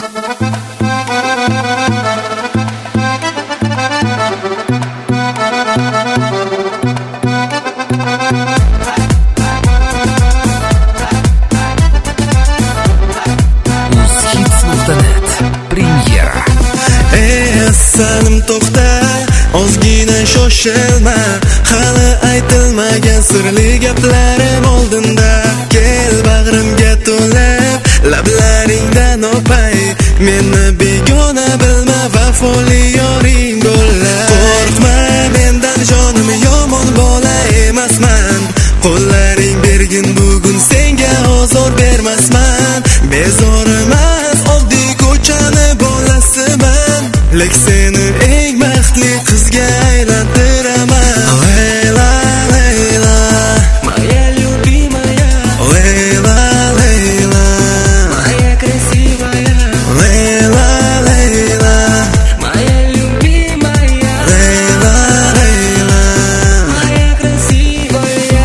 Premyera. Salim to'xta, ozgina shoshilma, hali aytilmagan sirli gaplarim oldinda. Kel bag'rimga to'lib, lablaringdan o'pay, meni begona bilma, vafoli yoring bo'lay. Qo'rqma mendan jonim, yomon bola emasman, qo'llaring bergin bugun senga ozor bermasman. Bezor emas, oddiy ko'chani bolasiman, lek seni eng baxtli qizga aylantiraman. Layla, Layla, Моя любимая, Layla, Layla, моя красивая, Layla, Layla, моя любимая, Layla, Layla. моя красивая.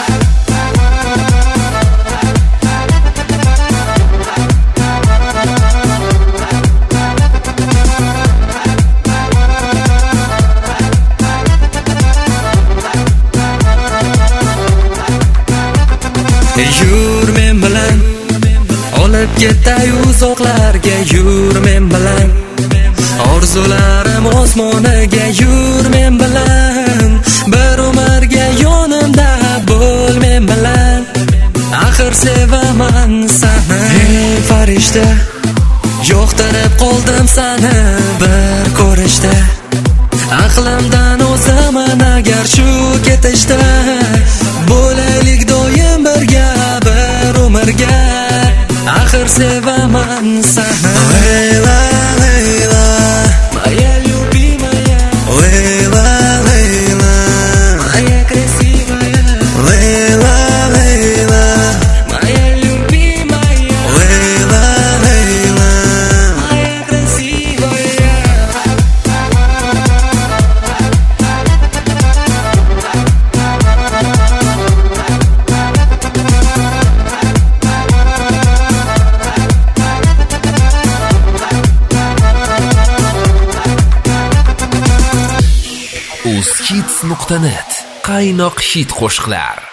Yur men bilan, olib ketay uzoqlarga. Yur men bilan, orzularim osmoniga. Yur men bilan, bir umrga yonimda bo'l men bilan. Axir sevaman seni, ey farishta, yo'qtirib qoldim seni bir ko'rishda. Aqlimdan o'zaman agar shu ketishda, bo'laylik doim birga bir umrga. Axir sevaman seni. Layla, Layla, Моя любимая, Layla, Layla, моя красивая, Layla, Layla, моя любимая, Layla, Layla. моя красивая. uzhits.net qaynoq hit qo'shiqlar.